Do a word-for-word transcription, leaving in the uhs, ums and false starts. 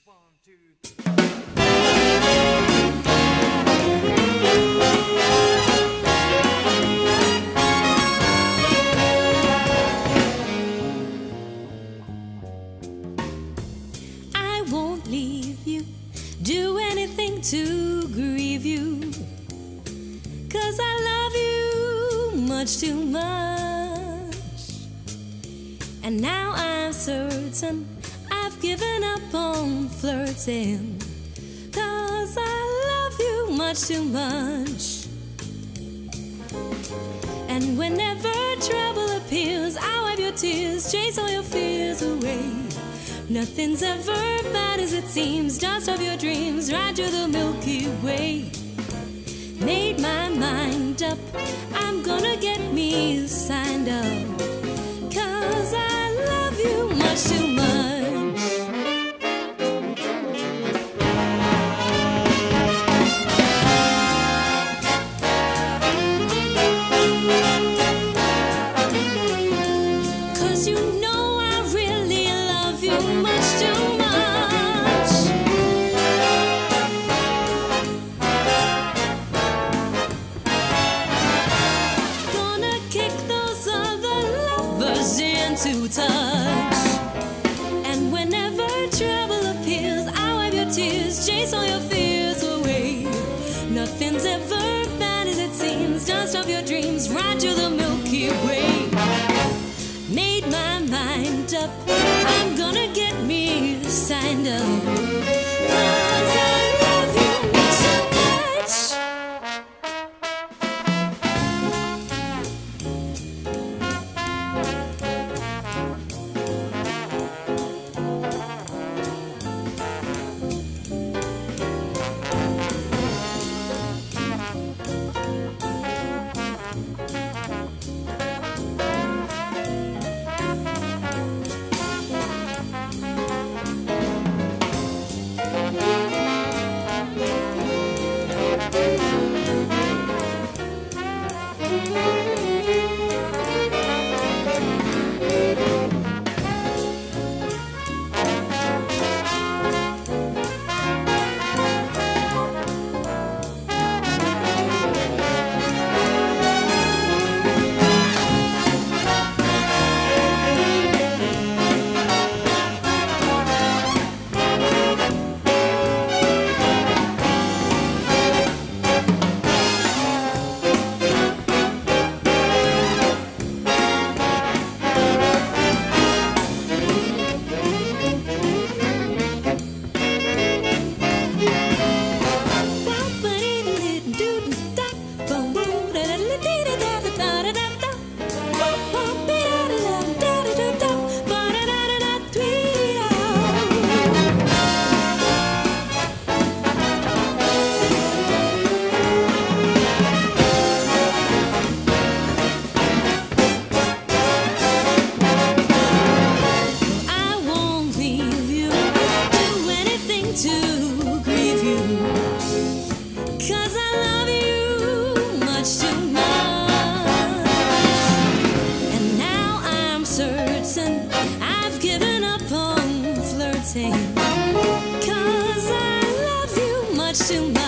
I won't leave you, do anything to grieve you, 'cause I love you much too much. And now I'm certain I've given up on flirting, 'cause I love you much too much. And whenever trouble appears, I'll wipe your tears, chase all your fears away. Nothing's ever bad as it seems, dust off your dreams, ride through the Milky Way. Made my mind up, I'm gonna get me signed up, 'cause I love you much too much. To touch. And whenever trouble appears, I'll wipe your tears, chase all your fears away. Nothing's ever bad as it seems, dust off your dreams, ride to the Milky Way. Made my mind up, I'm gonna get me signed up, 'cause I love you much too much. I've given up on flirting, 'cause I love you much too much.